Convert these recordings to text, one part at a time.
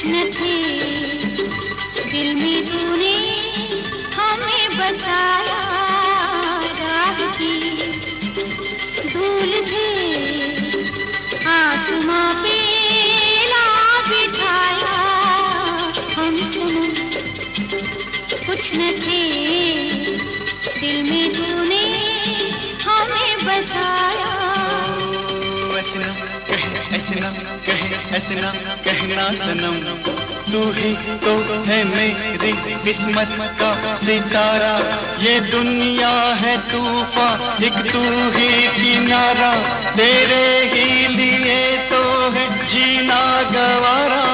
न थे दिल में तूने हमें बसाया, राह की धूल थे आसमां पे ला बिठाया। हम सनम कुछ न थे दिल में तूने हमें बसाया। ऐसे ना कहे, ऐसे ना कहे, ऐसे ना कहना सनम, तू ही तो है मेरी किस्मत का सितारा। ये दुनिया है तूफान, एक तू ही किनारा, तेरे ही लिए तो है जीना गवारा।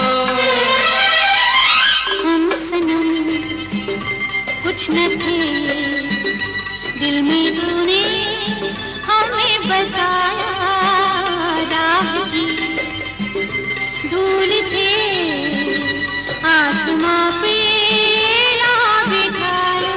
हम सनम कुछ न थे दिल में तूने हमें बसाया, राह की धूल थे आसमां पे ला बिठाया।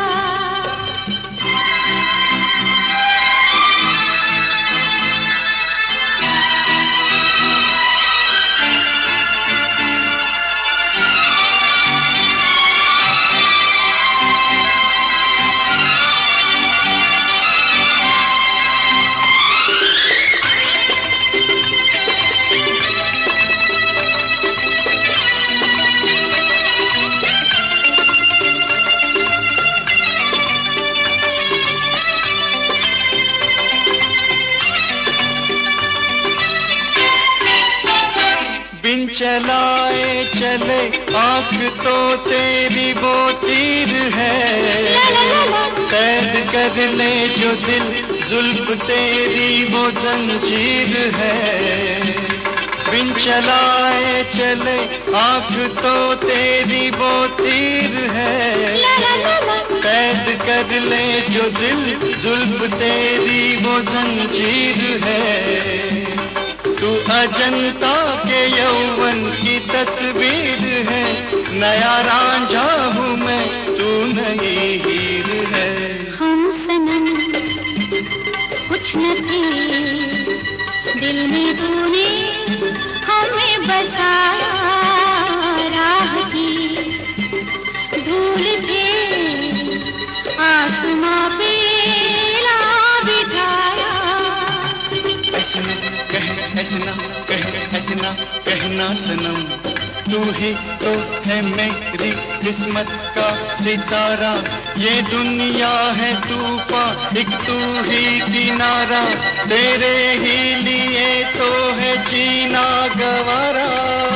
बिन चलाए चले आँख तो तेरी वो तीर है, कैद कर ले जो दिल जुल्फ तेरी वो जंजीर है। बिन चलाए चले आँख तो तेरी वो तीर है, कैद कर ले जो दिल जुल्फ तेरी वो जंजीर है। तू अजंता के यौवन की तस्वीर है, नया रांझा हूँ मैं, तू नई हीर है। हम सनम कुछ न थे दिल में तूने हमें बसाया, राह की धूल थे आसमां पे ला बिठाया। ऐसे ना कहे, ऐसे ना कहे, ऐसे ना कहना सनम, तू ही तो है मेरी किस्मत का सितारा। ये दुनिया है तूफान, एक तू ही किनारा, तेरे ही लिए तो है जीना गवारा।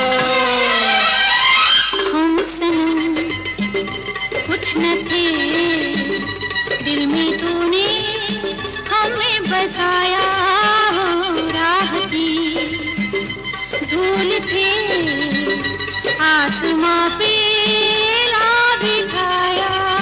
हम सनम कुछ न थे दिल में तूने हमें बसाया, राह की धूल थे आसमां पे ला बिठाया।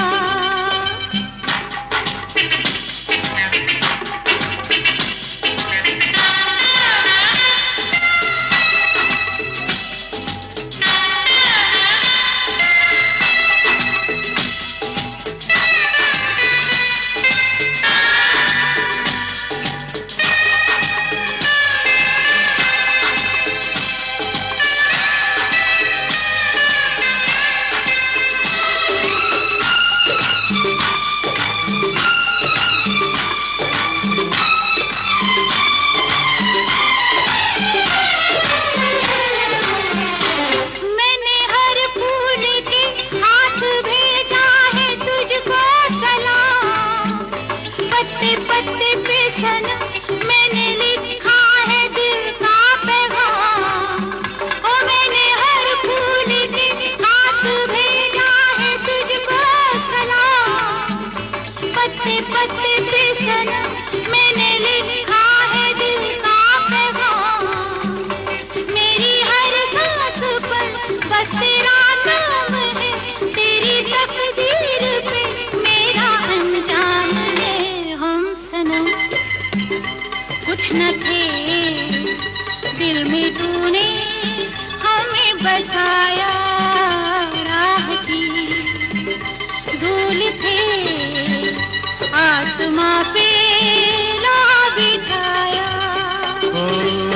मैंने लिखा है दिल का पैगाम, ओ मैंने हर फूल के हाथ भेजा है तुझको सलाम। पत्ते पत्ते पे सनम मैंने लिखा है दिल का पैगाम, मेरी हर सांस पर बस तेरा नाम है, तेरी तकदीर पे मेरा अंजाम है। हम सनम कुछ न थे दिल में तूने हमें बसाया, राह की धूल थे आसमां पे ला बिठाया।